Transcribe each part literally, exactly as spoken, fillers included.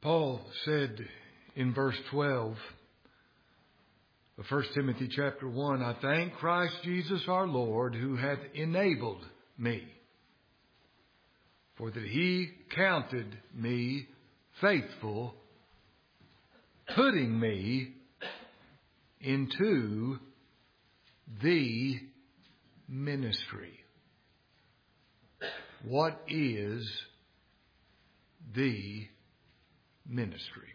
Paul said in verse twelve of First Timothy chapter one, I thank Christ Jesus our Lord, who hath enabled me, for that he counted me faithful, putting me into the ministry. What is the ministry?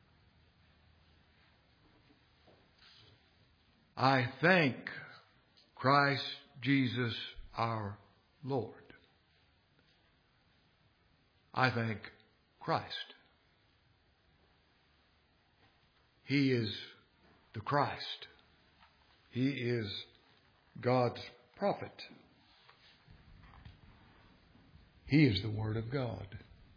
I thank Christ Jesus our Lord. I thank Christ. He is the Christ. He is God's prophet. He is the Word of God.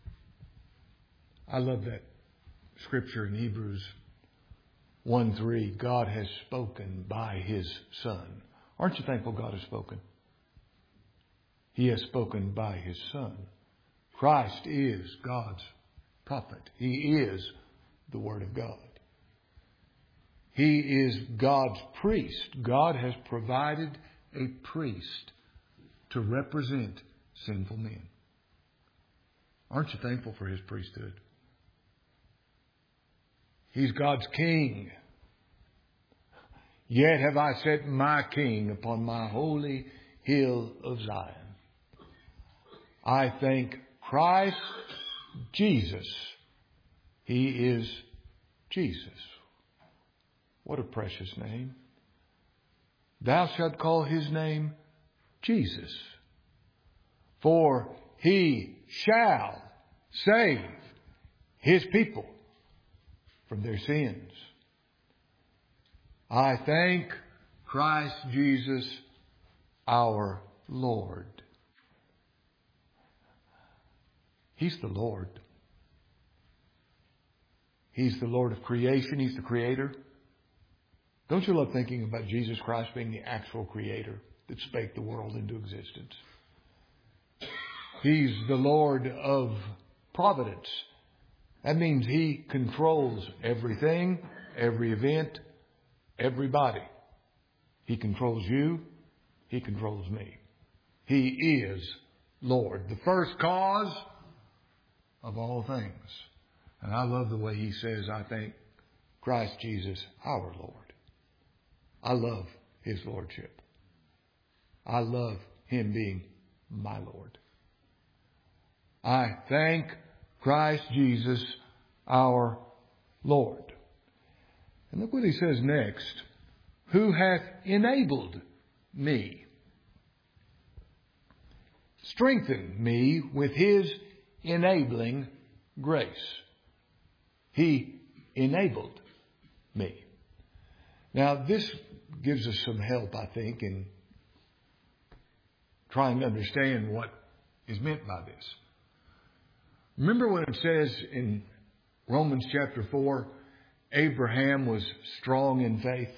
I love that scripture in Hebrews one three. God has spoken by His Son. Aren't you thankful God has spoken? He has spoken by His Son. Christ is God's prophet. He is the Word of God. He is God's priest. God has provided a priest to represent sinful men. Aren't you thankful for His priesthood? He's God's king. Yet have I set my king upon my holy hill of Zion. I thank Christ Jesus. He is Jesus. What a precious name. Thou shalt call His name Jesus, for He shall save His people from their sins. I thank Christ Jesus our Lord. He's the Lord. He's the Lord of creation. He's the Creator. Don't you love thinking about Jesus Christ being the actual Creator that spake the world into existence? He's the Lord of providence. That means He controls everything, every event, everybody. He controls you. He controls me. He is Lord, the first cause of all things. And I love the way He says, I thank Christ Jesus our Lord. I love His Lordship. I love Him being my Lord. I thank Christ Jesus our Lord. And look what He says next. Who hath enabled me? Strengthened me with His enabling grace. He enabled me. Now, this gives us some help, I think, in trying to understand what is meant by this. Remember when it says in Romans chapter four, Abraham was strong in faith?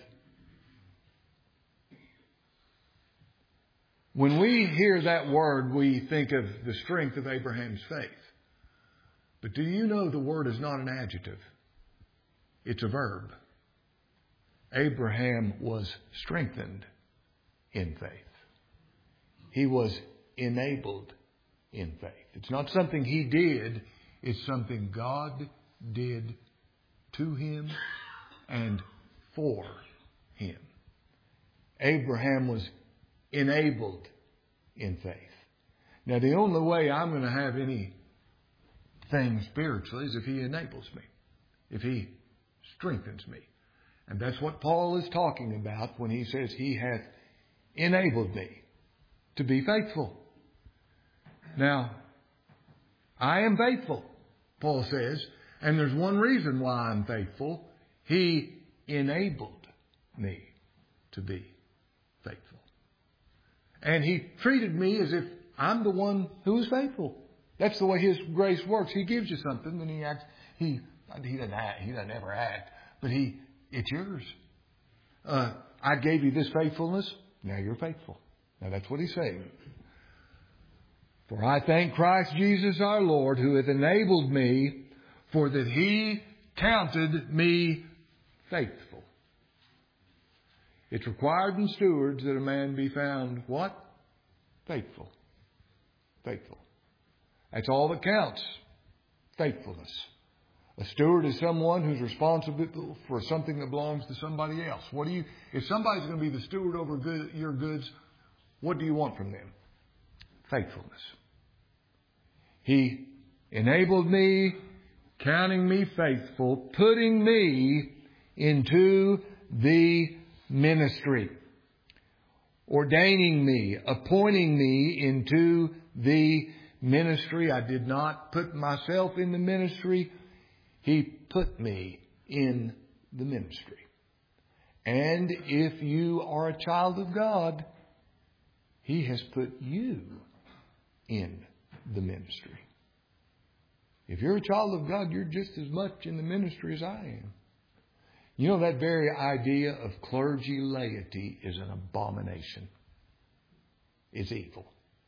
When we hear that word, we think of the strength of Abraham's faith. But do you know the word is not an adjective? It's a verb. Abraham was strengthened in faith. He was enabled in faith. It's not something he did. It's something God did to him and for him. Abraham was enabled in faith. Now, the only way I'm going to have anything spiritually is if He enables me, if He strengthens me. And that's what Paul is talking about when he says He hath enabled me to be faithful. Now, I am faithful, Paul says, and there's one reason why I'm faithful. He enabled me to be faithful. And He treated me as if I'm the one who is faithful. That's the way His grace works. He gives you something, and He acts. He He doesn't act. He doesn't ever act, but He it's yours. Uh, I gave you this faithfulness. Now you're faithful. Now that's what He's saying. For I thank Christ Jesus our Lord, who hath enabled me, for that He counted me faithful. It's required in stewards that a man be found what? Faithful. Faithful. That's all that counts. Faithfulness. A steward is someone who's responsible for something that belongs to somebody else. What do you, if somebody's going to be the steward over good, your goods, what do you want from them? Faithfulness. He enabled me, counting me faithful, putting me into the ministry, ordaining me, appointing me into the ministry. I did not put myself in the ministry. He put me in the ministry. And if you are a child of God, He has put you in the ministry. If you're a child of God, you're just as much in the ministry as I am. You know, that very idea of clergy laity is an abomination. It's evil.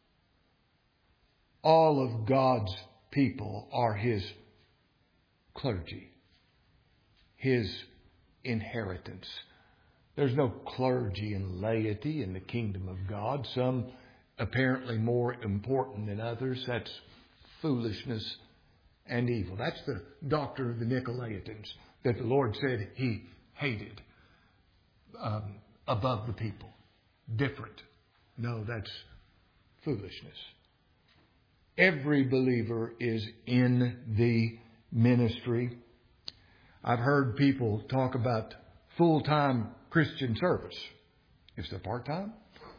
All of God's people are His clergy, His inheritance. There's no clergy and laity in the kingdom of God. Some apparently more important than others. That's foolishness and evil. That's the doctrine of the Nicolaitans that the Lord said He hated um, above the people. Different. No, that's foolishness. Every believer is in the ministry. I've heard people talk about full-time Christian service. Is it part-time?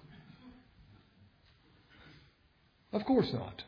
Of course not.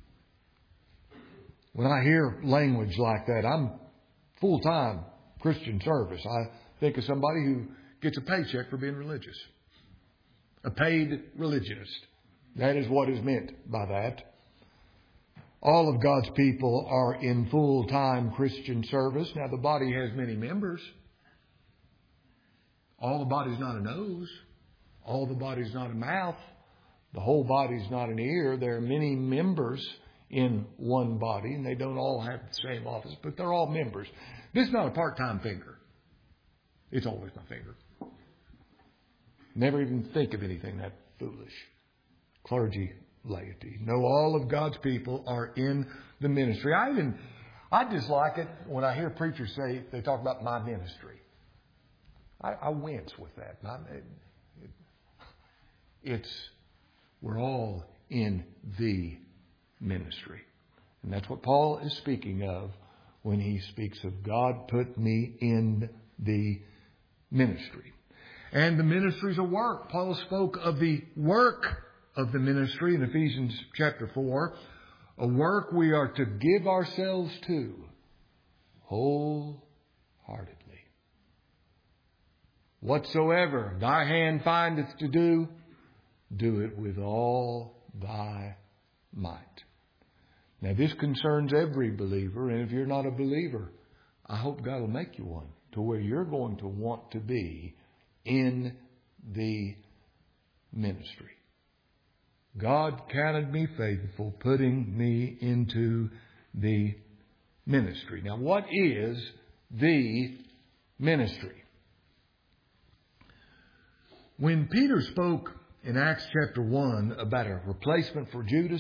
When I hear language like that, I'm full-time Christian service. I think of somebody who gets a paycheck for being religious. A paid religionist. That is what is meant by that. All of God's people are in full-time Christian service. Now, the body has many members. All the body's not a nose. All the body's not a mouth. The whole body's not an ear. There are many members in one body, and they don't all have the same office, but they're all members. This is not a part-time finger. It's always my finger. Never even think of anything that foolish. Clergy laity. No, all of God's people are in the ministry. I even, I dislike it when I hear preachers say, they talk about my ministry. I, I wince with that. Not, it, it, it's, we're all in the ministry. And that's what Paul is speaking of when he speaks of God put me in the ministry. And the ministry is a work. Paul spoke of the work of the ministry in Ephesians chapter four. A work we are to give ourselves to wholeheartedly. Whatsoever thy hand findeth to do, do it with all thy might. Now this concerns every believer, and if you're not a believer, I hope God will make you one to where you're going to want to be in the ministry. God counted me faithful, putting me into the ministry. Now, what is the ministry? When Peter spoke in Acts chapter one about a replacement for Judas,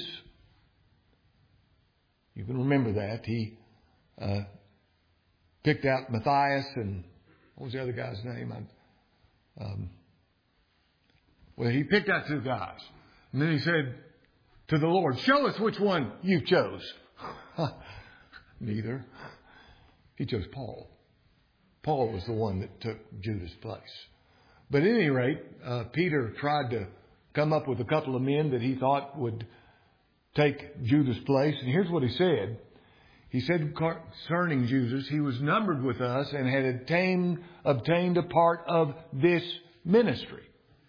you can remember that. He uh, picked out Matthias and what was the other guy's name? I, um, well, he picked out two guys. And then he said to the Lord, show us which one you chose. Neither. He chose Paul. Paul was the one that took Judas' place. But at any rate, uh, Peter tried to come up with a couple of men that he thought would take Judas' place. And here's what he said. He said concerning Judas, he was numbered with us and had obtained, obtained a part of this ministry.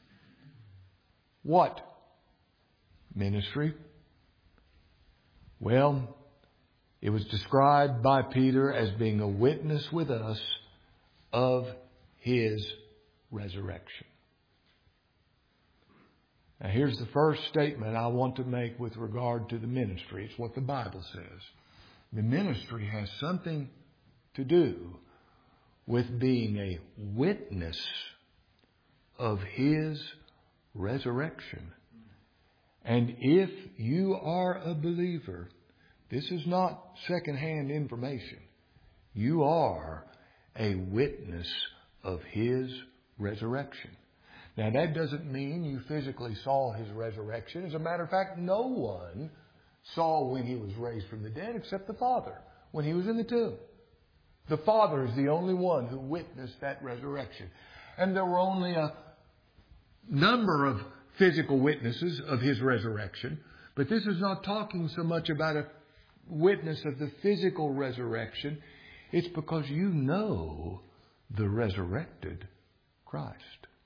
What ministry? Well, it was described by Peter as being a witness with us of His resurrection. Now here's the first statement I want to make with regard to the ministry. It's what the Bible says. The ministry has something to do with being a witness of His resurrection. And if you are a believer, this is not secondhand information. You are a witness of His resurrection. Now, that doesn't mean you physically saw His resurrection. As a matter of fact, no one saw when He was raised from the dead except the Father when He was in the tomb. The Father is the only one who witnessed that resurrection. And there were only a number of physical witnesses of His resurrection. But this is not talking so much about a witness of the physical resurrection. It's because you know the resurrected Christ.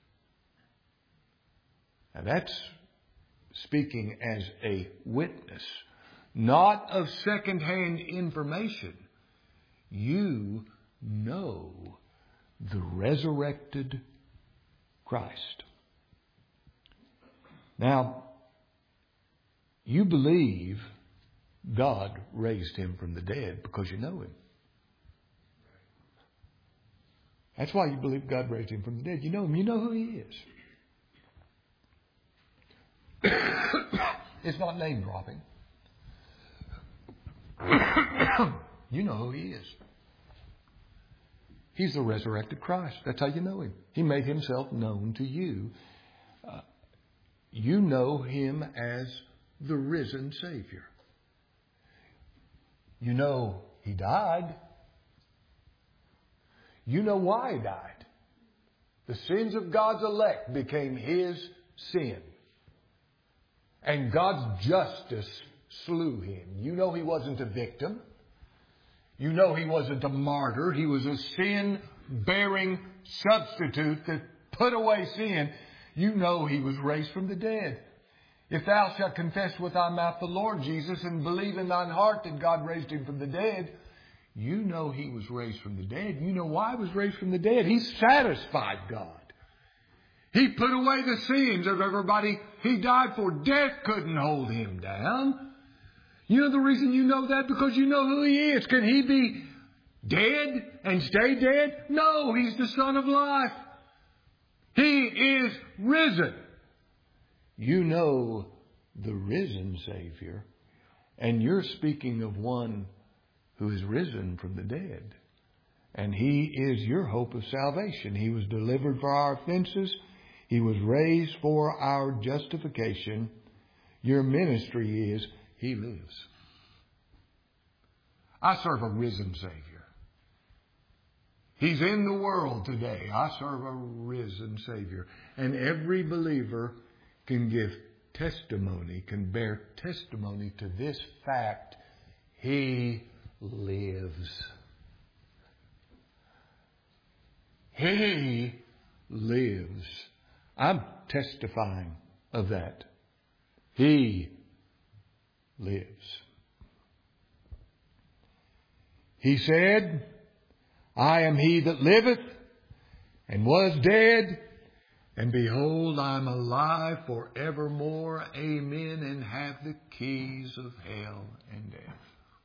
Now that's speaking as a witness, not of secondhand information. You know the resurrected Christ. Now, you believe God raised Him from the dead because you know Him. That's why you believe God raised Him from the dead. You know Him. You know who He is. It's not name dropping. You know who He is. He's the resurrected Christ. That's how you know Him. He made Himself known to you. Uh, you know Him as the risen Savior. You know He died. You know why He died. The sins of God's elect became His sin. And God's justice slew Him. You know He wasn't a victim. You know He wasn't a martyr. He was a sin-bearing substitute that put away sin. You know He was raised from the dead. If thou shalt confess with thy mouth the Lord Jesus and believe in thine heart that God raised Him from the dead, you know He was raised from the dead. You know why He was raised from the dead. He satisfied God. He put away the sins of everybody He died for. Death couldn't hold Him down. You know the reason you know that? Because you know who He is. Can He be dead and stay dead? No, He's the Son of life. He is risen. You know the risen Savior. And you're speaking of one who is risen from the dead. And He is your hope of salvation. He was delivered for our offenses. He was raised for our justification. Your ministry is He lives. I serve a risen Savior. He's in the world today. I serve a risen Savior. And every believer can give testimony, can bear testimony to this fact. He lives. He lives. I'm testifying of that. He lives. He said, I am He that liveth and was dead, and behold, I am alive forevermore. Amen. And have the keys of hell and death.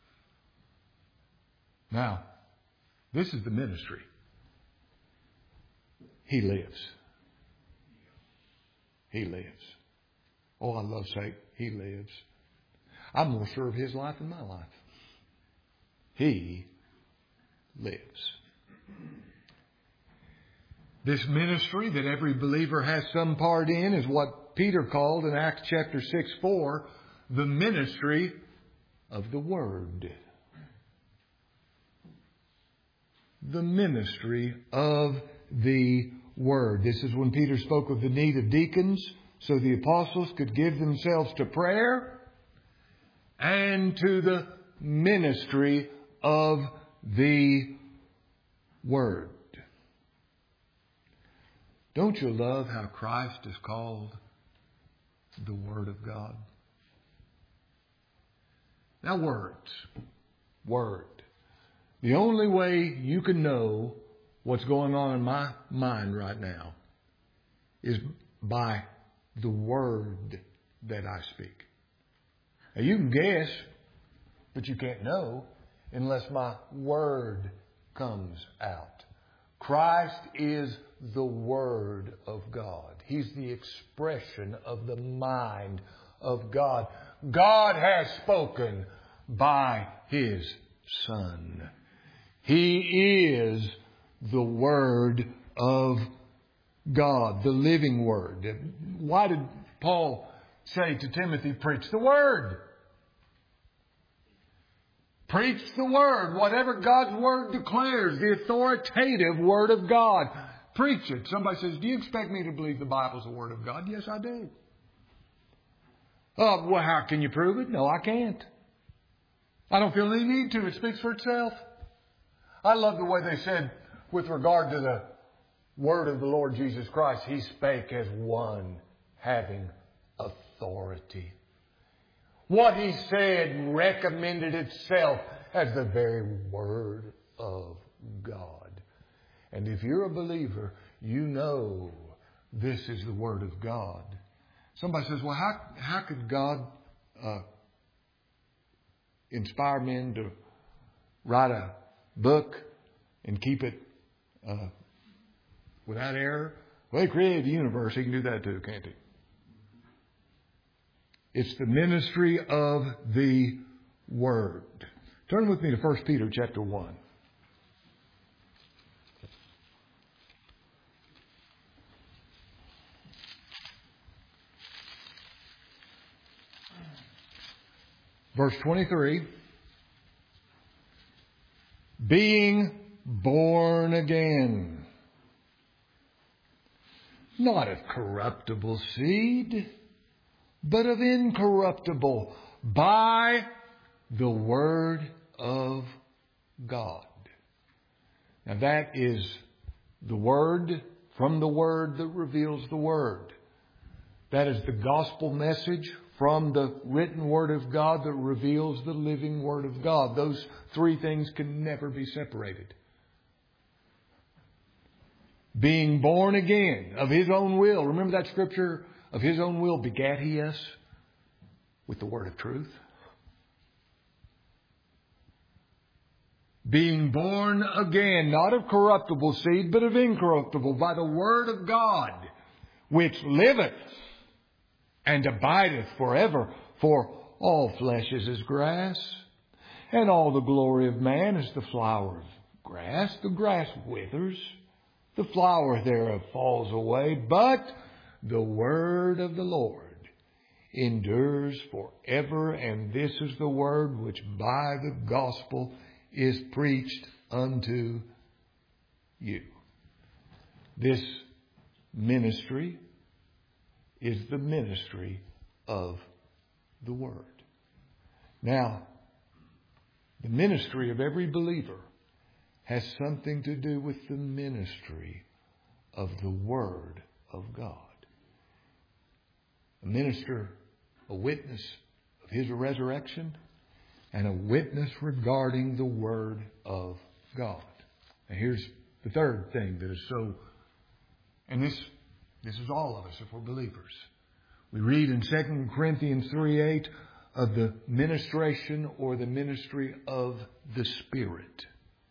Now, this is the ministry. He lives. He lives. Oh, I love saying He lives. I'm more sure of His life than my life. He lives. This ministry that every believer has some part in is what Peter called in Acts chapter six four, the ministry of the Word. The ministry of the Word. This is when Peter spoke of the need of deacons so the apostles could give themselves to prayer and to the ministry of the Word. Don't you love how Christ is called the Word of God? Now, words. Word. The only way you can know what's going on in my mind right now is by the word that I speak. Now, you can guess, but you can't know. unless my word comes out. Christ is the Word of God. He's the expression of the mind of God. God has spoken by His Son. He is the Word of God, the living Word. Why did Paul say to Timothy, preach the Word? Preach the Word. Whatever God's Word declares, the authoritative Word of God. Preach it. Somebody says, do you expect me to believe the Bible's the Word of God? Yes, I do. Oh, well, how can you prove it? No, I can't. I don't feel any need to. It speaks for itself. I love the way they said with regard to the Word of the Lord Jesus Christ, He spake as one having authority. What He said recommended itself as the very Word of God. And if you're a believer, you know this is the Word of God. Somebody says, well, how, how could God uh, inspire men to write a book and keep it uh, without error? Well, He created the universe. He can do that too, can't He? It's the ministry of the Word. Turn with me to First Peter chapter one. Verse twenty-three. Being born again, not of corruptible seed, but of incorruptible, by the Word of God. Now that is the Word from the Word that reveals the Word. That is the gospel message from the written Word of God that reveals the living Word of God. Those three things can never be separated. Being born again of His own will. Remember that scripture? Of His own will begat He us with the word of truth. Being born again, not of corruptible seed, but of incorruptible, by the word of God, which liveth and abideth forever. For all flesh is as grass, and all the glory of man is the flower of grass. The grass withers, the flower thereof falls away, but the word of the Lord endures forever. And this is the word which by the gospel is preached unto you. This ministry is the ministry of the Word. Now, the ministry of every believer has something to do with the ministry of the Word of God. A minister, a witness of His resurrection, and a witness regarding the Word of God. Now here's the third thing that is so, and this this is all of us if we're believers. We read in Second Corinthians three eight of the ministration or the ministry of the Spirit.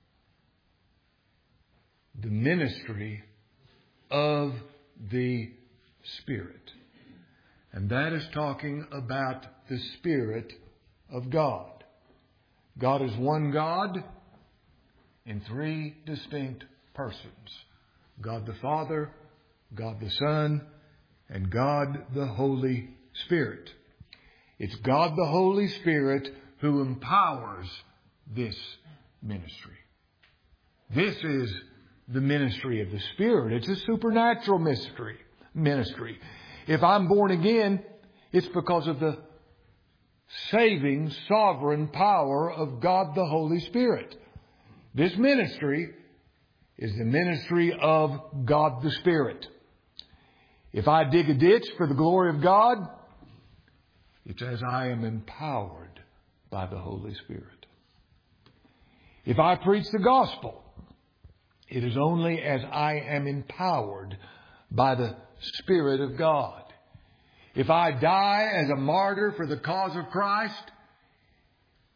The ministry of the Spirit. And that is talking about the Spirit of God. God is one God in three distinct persons. God the Father, God the Son, and God the Holy Spirit. It's God the Holy Spirit who empowers this ministry. This is the ministry of the Spirit. It's a supernatural mystery, ministry. If I'm born again, it's because of the saving, sovereign power of God the Holy Spirit. This ministry is the ministry of God the Spirit. If I dig a ditch for the glory of God, it's as I am empowered by the Holy Spirit. If I preach the gospel, it is only as I am empowered by the Spirit of God. If I die as a martyr for the cause of Christ,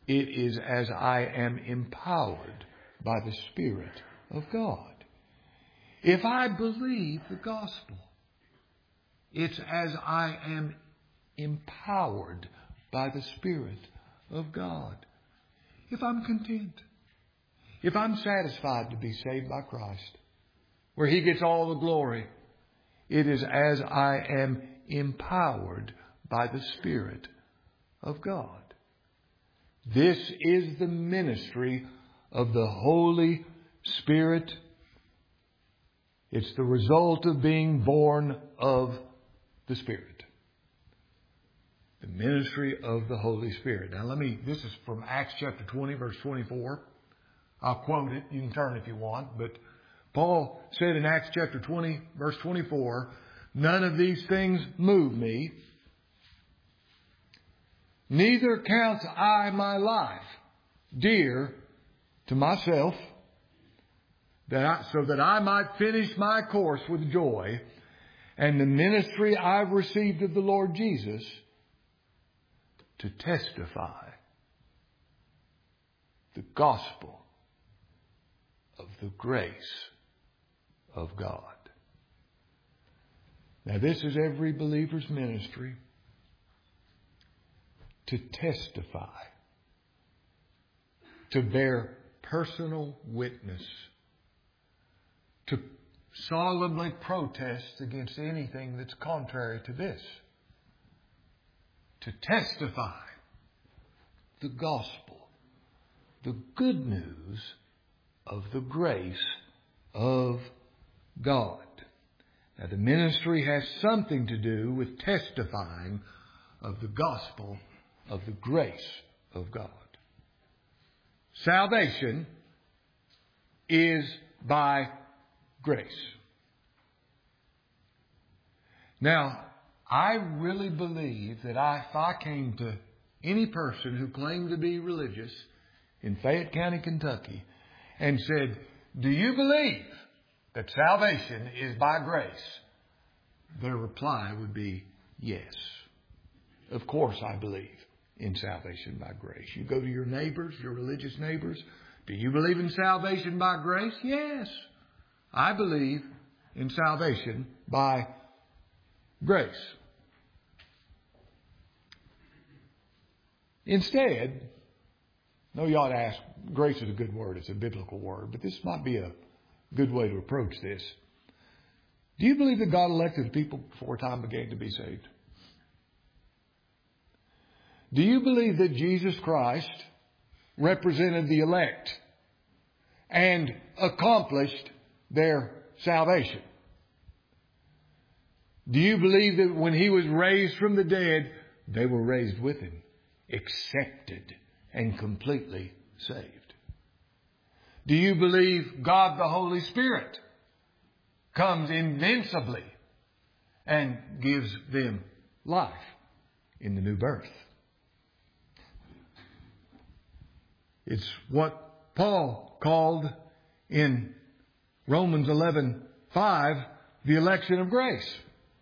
It is as I am empowered by the Spirit of God. If I believe the gospel, it's as I am empowered by the Spirit of God. If I'm content, if I'm satisfied to be saved by Christ, where He gets all the glory, it is as I am empowered by the Spirit of God. This is the ministry of the Holy Spirit. It's the result of being born of the Spirit. The ministry of the Holy Spirit. Now let me, this is from Acts chapter twenty, verse twenty-four. I'll quote it. You can turn if you want. But Paul said in Acts chapter twenty, verse twenty-four, "None of these things move me. Neither count I my life dear to myself, that I, so that I might finish my course with joy and the ministry I've received of the Lord Jesus to testify the gospel of the grace of God." Now this is every believer's ministry, to testify, to bear personal witness, to solemnly protest against anything that's contrary to this, to testify the gospel, the good news of the grace of God. Now the ministry has something to do with testifying of the gospel of the grace of God. Salvation is by grace. Now, I really believe that I, if I came to any person who claimed to be religious in Fayette County, Kentucky, and said, "Do you believe that salvation is by grace?" their reply would be, "Yes. Of course I believe in salvation by grace." You go to your neighbors, your religious neighbors, "Do you believe in salvation by grace?" "Yes. I believe in salvation by grace." Instead, no, you ought to ask, grace is a good word, it's a biblical word, but this might be a good way to approach this. Do you believe that God elected people before time began to be saved? Do you believe that Jesus Christ represented the elect and accomplished their salvation? Do you believe that when He was raised from the dead, they were raised with Him, accepted and completely saved? Do you believe God the Holy Spirit comes invincibly and gives them life in the new birth? It's what Paul called in Romans eleven five the election of grace.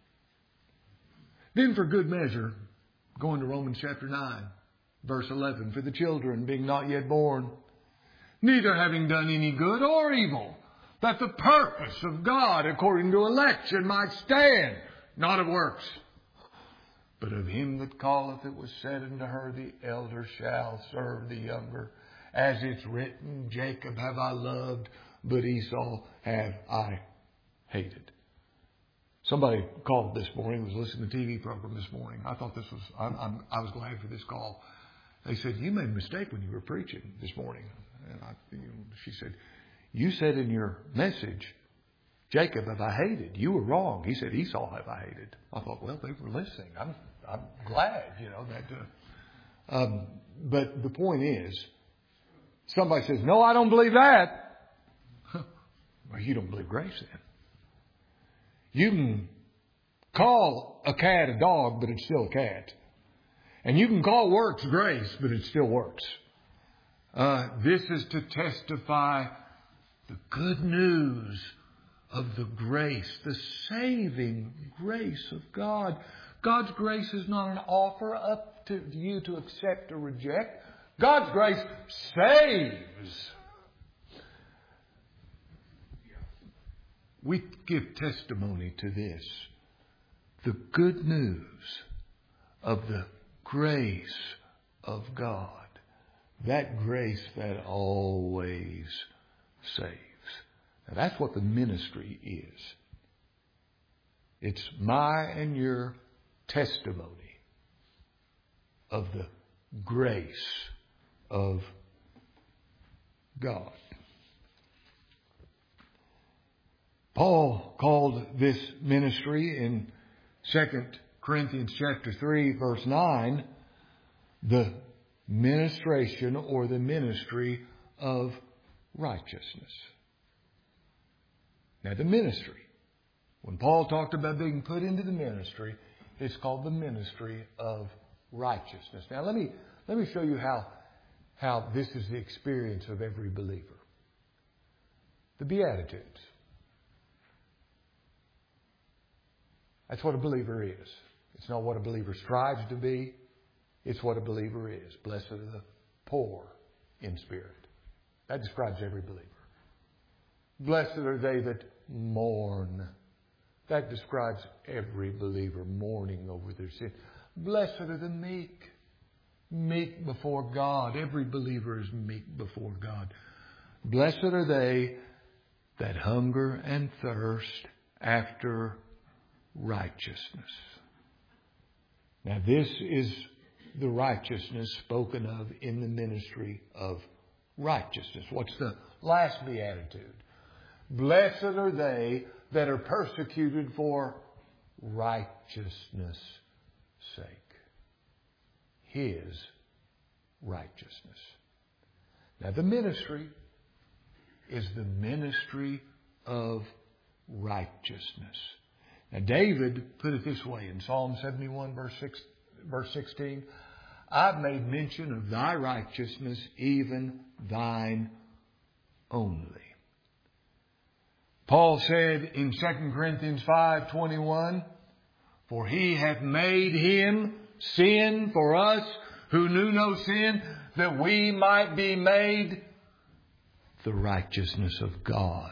Then for good measure, going to Romans chapter nine, verse eleven, "For the children being not yet born, neither having done any good or evil, that the purpose of God according to election might stand, not of works. But of him that calleth it was said unto her, the elder shall serve the younger. As it's written, Jacob have I loved, but Esau have I hated." Somebody called this morning, was listening to the T V program this morning. I thought this was, I'm, I'm, I was glad for this call. They said, "You made a mistake when you were preaching this morning." And I, you know, she said, "You said in your message, Jacob have I hated. You were wrong. He said, Esau have I hated." I thought, well, they were listening. I'm, I'm glad, you know, that, uh, um, but the point is, somebody says, "No, I don't believe that." Well, you don't believe grace then. You can call a cat a dog, but it's still a cat. And you can call works grace, but it still works. Uh, this is to testify the good news of the grace, the saving grace of God. God's grace is not an offer up to you to accept or reject. God's grace saves. We give testimony to this. The good news of the grace of God. That grace that always saves. Now that's what the ministry is. It's my and your testimony of the grace of God. Paul called this ministry in Second Corinthians chapter three, verse nine, the ministration or the ministry of righteousness. Now the ministry, when Paul talked about being put into the ministry, it's called the ministry of righteousness. Now let me let me show you how how this is the experience of every believer. The Beatitudes. That's what a believer is. It's not what a believer strives to be. It's what a believer is. Blessed are the poor in spirit. That describes every believer. Blessed are they that mourn. That describes every believer mourning over their sin. Blessed are the meek. Meek before God. Every believer is meek before God. Blessed are they that hunger and thirst after righteousness. Now this is the righteousness spoken of in the ministry of righteousness. What's the last beatitude? Blessed are they that are persecuted for righteousness' sake. His righteousness. Now the ministry is the ministry of righteousness. Now David put it this way in Psalm seventy-one verse six, verse sixteen. I've made mention of thy righteousness, even thine only. Paul said in Second Corinthians five twenty-one, for he hath made him sin for us who knew no sin, that we might be made the righteousness of God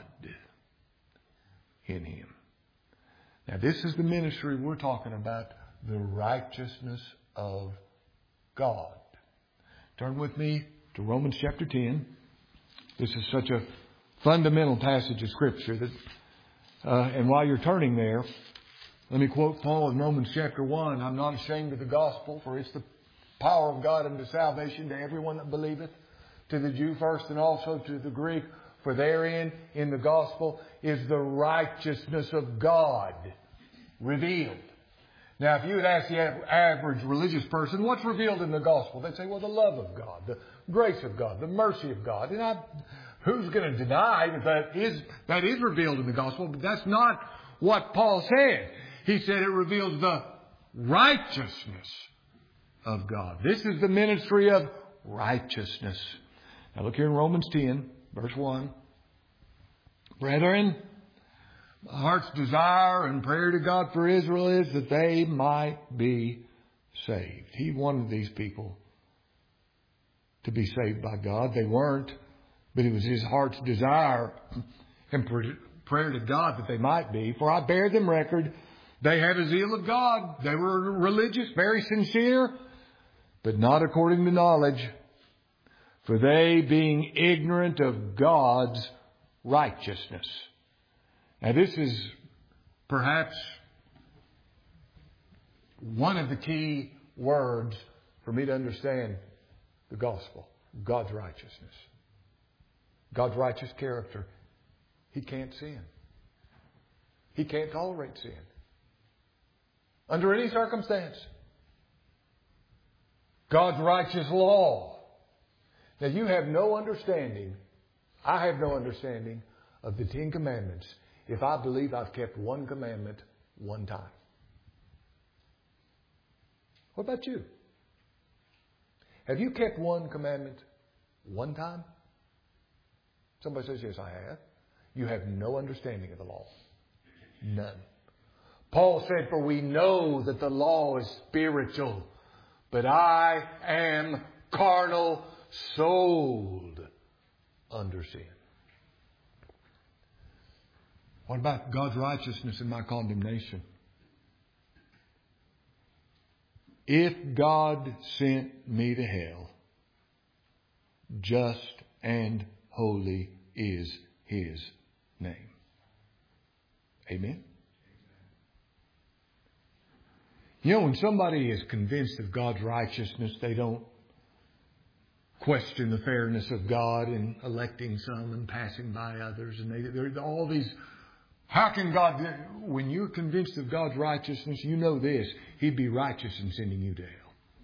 in him. Now this is the ministry we're talking about, the righteousness of God. Turn with me to Romans chapter ten. This is such a fundamental passage of Scripture that, uh, and while you're turning there, let me quote Paul in Romans chapter one. I'm not ashamed of the gospel, for it's the power of God unto salvation to everyone that believeth, to the Jew first and also to the Greek. For therein, in the gospel, is the righteousness of God revealed. Now, if you would ask the average religious person, what's revealed in the gospel? They'd say, well, the love of God, the grace of God, the mercy of God. And I, who's going to deny that that is, that is revealed in the gospel? But that's not what Paul said. He said it reveals the righteousness of God. This is the ministry of righteousness. Now look here in Romans ten, verse one. Brethren, my heart's desire and prayer to God for Israel is that they might be saved. He wanted these people to be saved by God. They weren't, but it was his heart's desire and prayer to God that they might be. For I bear them record, they had a zeal of God. They were religious, very sincere, but not according to knowledge. For they, being ignorant of God's righteousness. Now this is perhaps one of the key words for me to understand the gospel. God's righteousness. God's righteous character. He can't sin. He can't tolerate sin. Under any circumstance. God's righteous law. Now you have no understanding, I have no understanding of the Ten Commandments if I believe I've kept one commandment one time. What about you? Have you kept one commandment one time? Somebody says, yes, I have. You have no understanding of the law. None. Paul said, for we know that the law is spiritual, but I am carnal, sold under sin. What about God's righteousness in my condemnation? If God sent me to hell, just and holy is His name. Amen? You know, when somebody is convinced of God's righteousness, they don't question the fairness of God in electing some and passing by others. And they, there's all these, how can God, when you're convinced of God's righteousness, you know this, He'd be righteous in sending you to hell.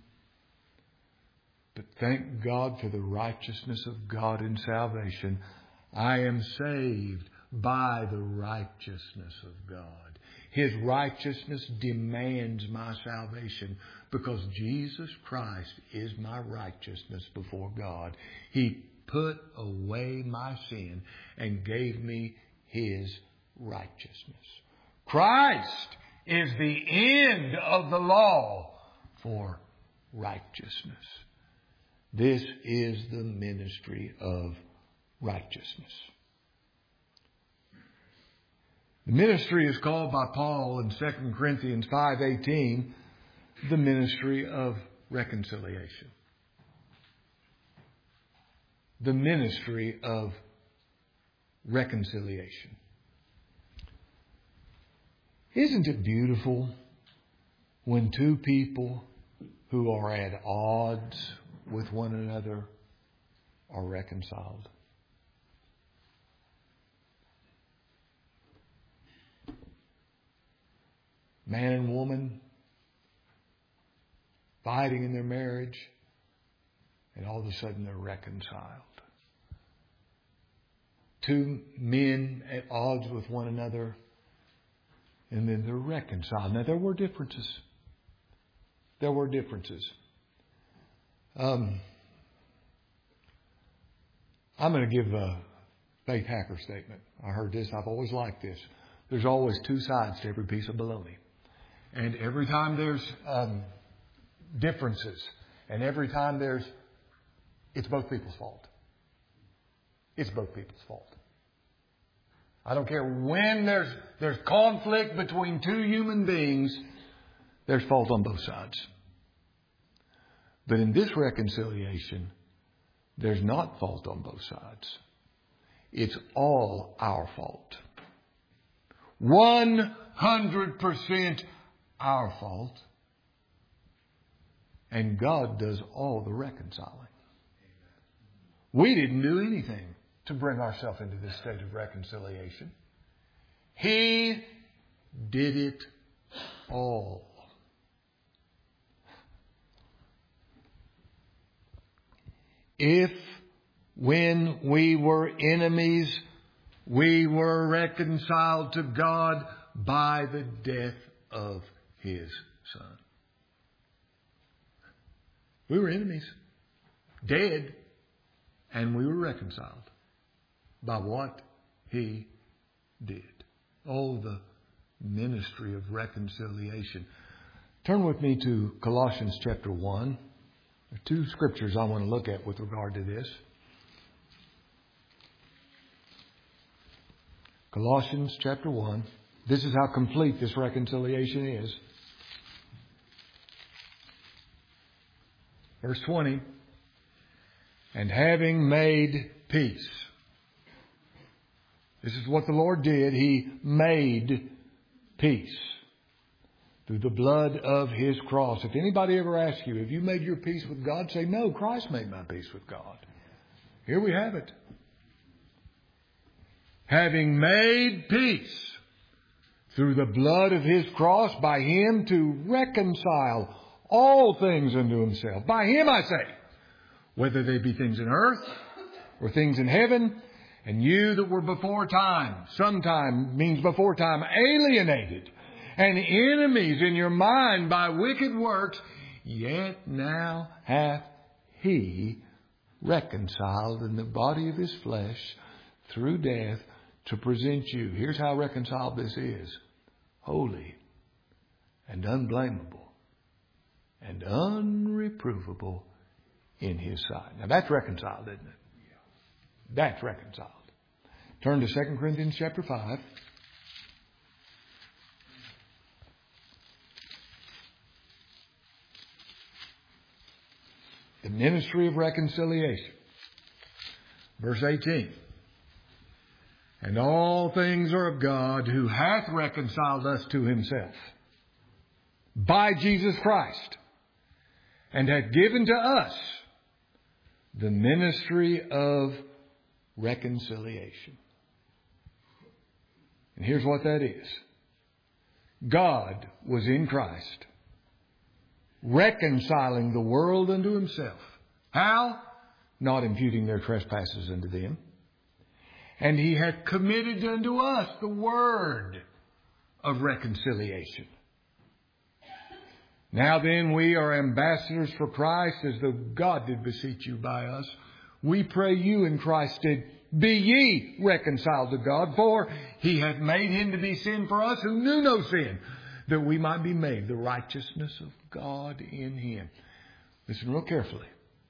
But thank God for the righteousness of God in salvation. I am saved by the righteousness of God. His righteousness demands my salvation because Jesus Christ is my righteousness before God. He put away my sin and gave me His righteousness. Christ is the end of the law for righteousness. This is the ministry of righteousness. The ministry is called by Paul in Second Corinthians five eighteen the ministry of reconciliation. The ministry of reconciliation. Isn't it beautiful when two people who are at odds with one another are reconciled? Man and woman fighting in their marriage, and all of a sudden they're reconciled. Two men at odds with one another, and then they're reconciled. Now, there were differences. There were differences. Um, I'm going to give a Faith Hacker statement. I heard this. I've always liked this. There's always two sides to every piece of baloney. And every time there's um, differences, and every time there's, it's both people's fault. It's both people's fault. I don't care when there's there's conflict between two human beings, there's fault on both sides. But in this reconciliation, there's not fault on both sides. It's all our fault. one hundred percent our fault. And God does all the reconciling. We didn't do anything to bring ourselves into this state of reconciliation. He did it all. If, when we were enemies, we were reconciled to God by the death of His Son. We were enemies, dead, and we were reconciled by what He did. Oh, the ministry of reconciliation. Turn with me to Colossians chapter one. There are two scriptures I want to look at with regard to this. Colossians chapter one. This is how complete this reconciliation is. Verse twenty. And having made peace. This is what the Lord did. He made peace through the blood of His cross. If anybody ever asks you, have you made your peace with God? Say, no, Christ made my peace with God. Here we have it. Having made peace through the blood of His cross, by Him to reconcile all things unto Himself. By Him, I say, whether they be things in earth or things in heaven. And you that were before time, sometime means before time, alienated and enemies in your mind by wicked works, yet now hath He reconciled in the body of His flesh through death to present you. Here's how reconciled this is. Holy and unblameable and unreprovable in His sight. Now that's reconciled, isn't it? That's reconciled. Turn to Second Corinthians chapter five. The ministry of reconciliation. Verse eighteen. And all things are of God, who hath reconciled us to Himself by Jesus Christ, and hath given to us the ministry of reconciliation. And here's what that is. God was in Christ, reconciling the world unto Himself. How? Not imputing their trespasses unto them. And He hath committed unto us the word of reconciliation. Now then, we are ambassadors for Christ, as though God did beseech you by us. We pray you in Christ's stead, be ye reconciled to God, for He hath made Him to be sin for us who knew no sin, that we might be made the righteousness of God in Him. Listen real carefully.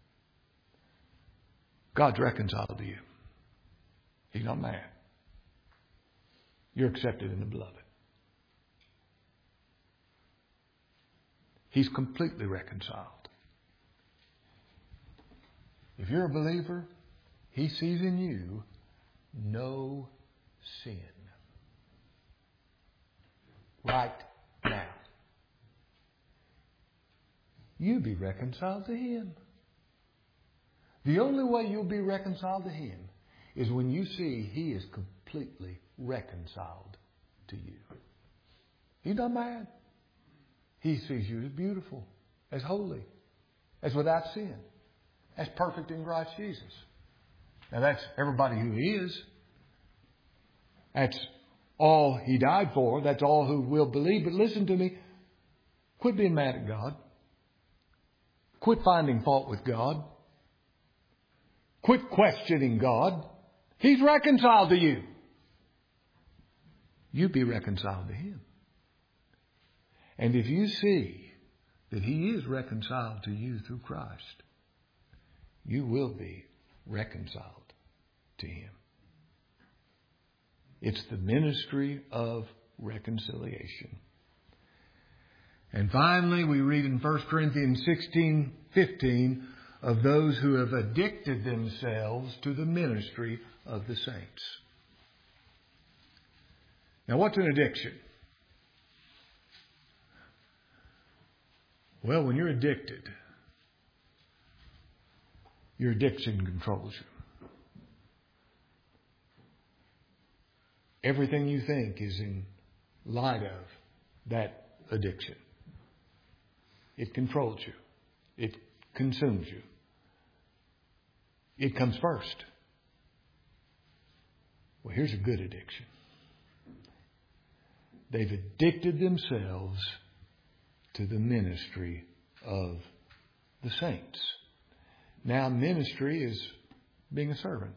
God's reconciled to you. He's not mad. You're accepted in the beloved. He's completely reconciled. If you're a believer, He sees in you no sin. Right now. You be reconciled to Him. The only way you'll be reconciled to Him is when you see He is completely reconciled to you. He's not mad. He sees you as beautiful, as holy, as without sin, as perfect in Christ Jesus. Now that's everybody who He is. That's all He died for. That's all who will believe. But listen to me. Quit being mad at God. Quit finding fault with God. Quit questioning God. He's reconciled to you. You be reconciled to Him. And if you see that He is reconciled to you through Christ, you will be reconciled to Him. It's the ministry of reconciliation. And finally, we read in First Corinthians sixteen fifteen of those who have addicted themselves to the ministry of the saints. Now, what's an addiction? Well, when you're addicted, your addiction controls you. Everything you think is in light of that addiction. It controls you. It consumes you. It comes first. Well, here's a good addiction. They've addicted themselves to the ministry of the saints. Now, ministry is being a servant.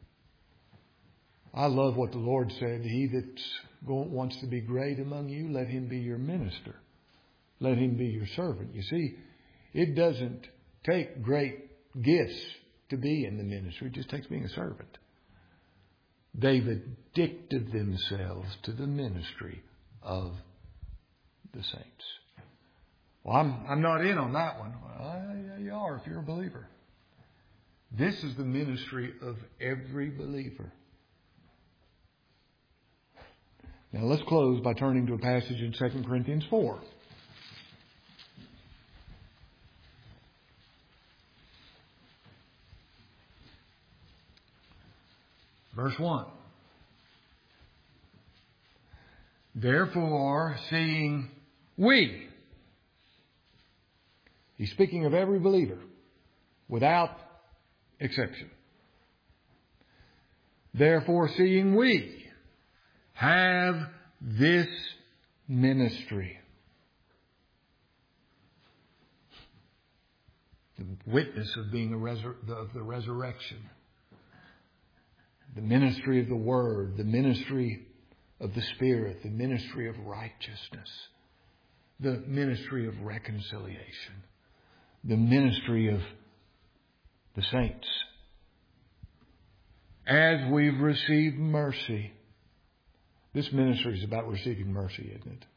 I love what the Lord said. He that wants to be great among you, let him be your minister. Let him be your servant. You see, it doesn't take great gifts to be in the ministry. It just takes being a servant. They've addicted themselves to the ministry of the saints. Well, I'm, I'm not in on that one. Well, yeah, you are if you're a believer. This is the ministry of every believer. Now let's close by turning to a passage in Second Corinthians four. Verse one. Therefore, seeing we, he's speaking of every believer without exception. Therefore, seeing we have this ministry, the witness of being a resur- of the resurrection, the ministry of the Word, the ministry of the Spirit, the ministry of righteousness, the ministry of reconciliation, the ministry of the saints. As we've received mercy. This ministry is about receiving mercy, isn't it?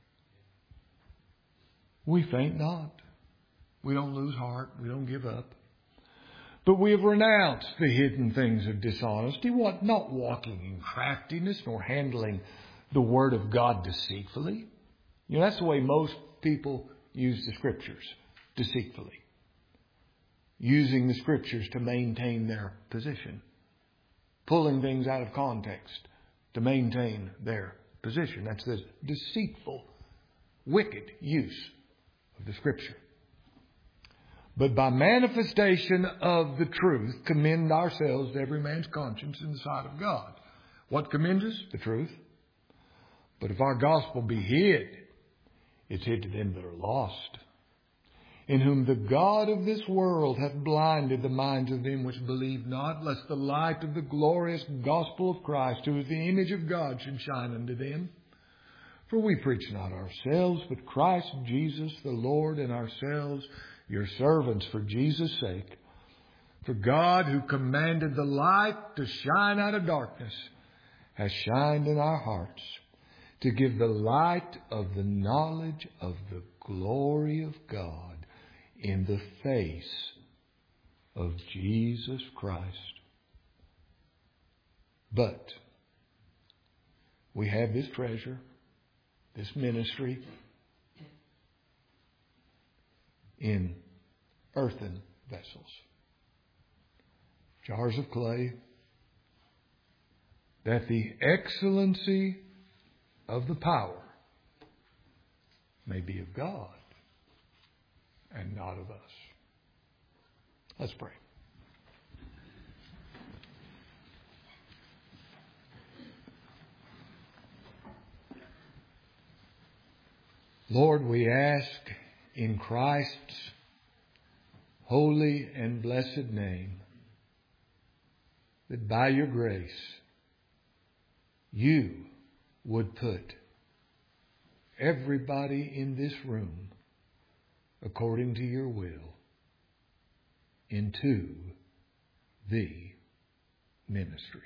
We faint not. We don't lose heart. We don't give up. But we have renounced the hidden things of dishonesty, what not walking in craftiness, nor handling the word of God deceitfully. You know, that's the way most people use the Scriptures, deceitfully. Using the Scriptures to maintain their position. Pulling things out of context to maintain their position. That's the deceitful, wicked use of the Scripture. But by manifestation of the truth, commend ourselves to every man's conscience in the sight of God. What commends us? The truth. But if our gospel be hid, it's hid to them that are lost, in whom the God of this world hath blinded the minds of them which believe not, lest the light of the glorious gospel of Christ, who is the image of God, should shine unto them. For we preach not ourselves, but Christ Jesus the Lord, and ourselves your servants for Jesus' sake. For God, who commanded the light to shine out of darkness, has shined in our hearts, to give the light of the knowledge of the glory of God in the face of Jesus Christ. But we have this treasure, this ministry, in earthen vessels. Jars of clay, that the excellency of the power may be of God and not of us. Let's pray. Lord, we ask in Christ's holy and blessed name that by your grace you would put everybody in this room, according to your will, into the ministry.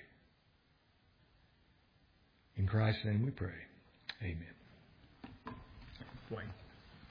In Christ's name we pray. Amen. Wayne.